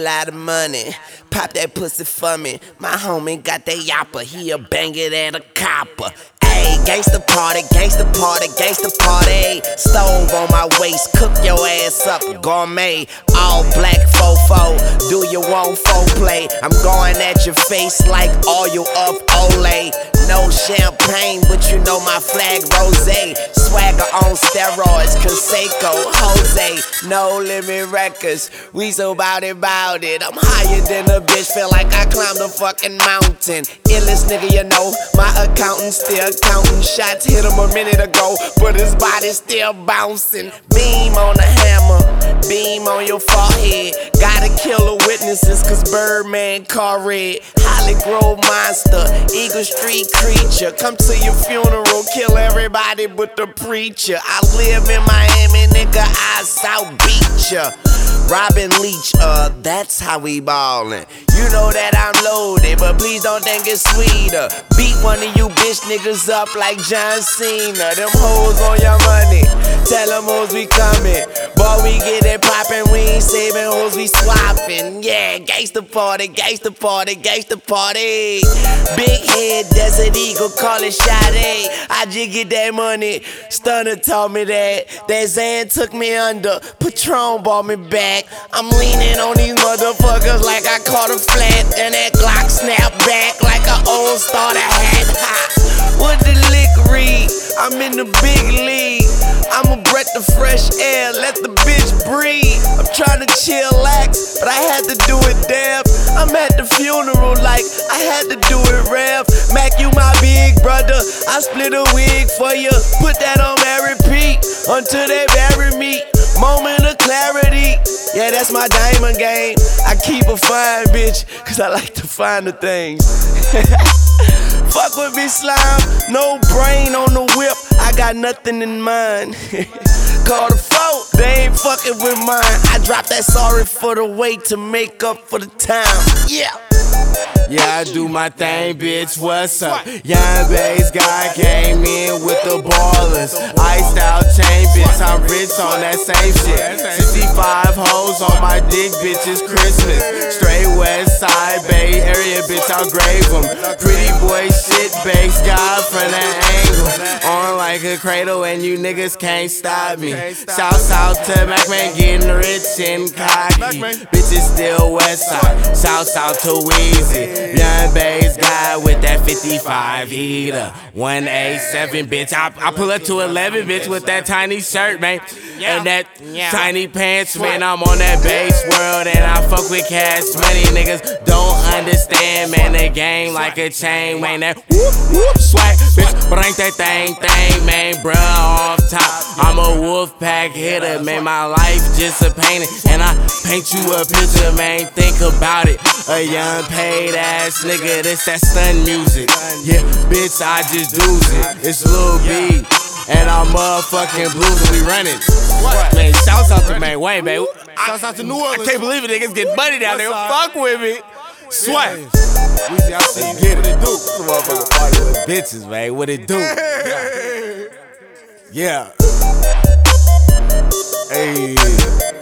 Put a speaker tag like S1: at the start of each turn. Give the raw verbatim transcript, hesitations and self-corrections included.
S1: lot of money. Pop that pussy for me. My homie got that yapper, he'll bang it at a copper. Ayy, gangsta party, gangsta party, gangsta party. Stove on my waist, cook your ass up, gourmet. All black fofo, do you want foreplay? I'm going at your face like oil of Olay. No champagne, but you know my flag rosé. Swagger on steroids, Conseco, Jose. No Limit Records, we so bout it, bout it. I'm higher than a bitch, feel like I climbed a fucking mountain. Illest nigga you know, my accountant still counting shots. Hit him a minute ago, but his body still bouncing. Beam on the hammer, beam on your forehead. Gotta kill the witnesses, cause Birdman car red. Holly Grove monster, Eagle Street creature. Come to your funeral, kill everybody but the preacher. I live in Miami, nigga, I South Beach ya. Robin Leach, uh, that's how we ballin'. You know that I'm loaded, but please don't think it's sweeter. Beat one of you bitch niggas up like John Cena. Them hoes on your money, tell them hoes we comin'. Boy, we get it poppin', we ain't saving hoes, we swappin'. Yeah, gangsta party, gangsta party, gangsta party. Big head, Desert Eagle, call it Sade. I just get that money, Stunner taught me that. That Zan took me under, Patron brought me back. I'm leaning on these motherfuckers like I caught a flat. And that Glock snap back like an old starter hat. Ha. What the lick read? I'm in the big league. I'm a breath of fresh air, let the bitch breathe. I'm trying to chillax, but I had to do it damn. I'm at the funeral like I had to do it rev. Mac, you my big brother, I split a wig for you. Put that on my repeat until they bury me. Moment of clarity, yeah, that's my diamond game. I keep a fine bitch, cause I like to find the things. Fuck with me, slime, no brain on the whip, I got nothing in mind. Call the folk, they ain't fucking with mine. I dropped that sorry for the weight to make up for the time. Yeah.
S2: Yeah, I do my thing, bitch, what's up? Young bass guy came in with the ballers. Iced out chain, bitch, I'm rich on that same shit. sixty-five hoes on my dick, bitch, it's Christmas. Straight west side, Bay Area, bitch, I'll grave them. Pretty boy shit, bass guy from that angle. On like a cradle and you niggas can't stop me. South South to Mac-Man getting rich and cocky. Bitches still west side, South South to Weezy. Young bass guy with that fifty-five heater. one eighty-seven, bitch. I, I pull up to eleven, bitch, with that tiny shirt, man. And that tiny pants, man. I'm on that bass world and I fuck with cash money. Niggas don't understand, man. The game like a chain, man. That whoop, whoop, swag, bitch. But ain't that thing, thing, man. Bruh, off top. I'm a wolf pack hitter, man. My life just a painting. And I paint you a picture, man. Think about it. A young paid ass nigga, this that stun music. Yeah, bitch, I just do's it. It's Lil B, and I'm motherfucking blues and we running. Man, shouts out to Man Wayne, man.
S3: Shouts out to New Orleans.
S2: I can't believe it, niggas get money down there. Fuck with me. Swag.
S3: Weezy out there, get it, do.
S2: Motherfucker party with bitches, man. What it do? Yeah. Hey.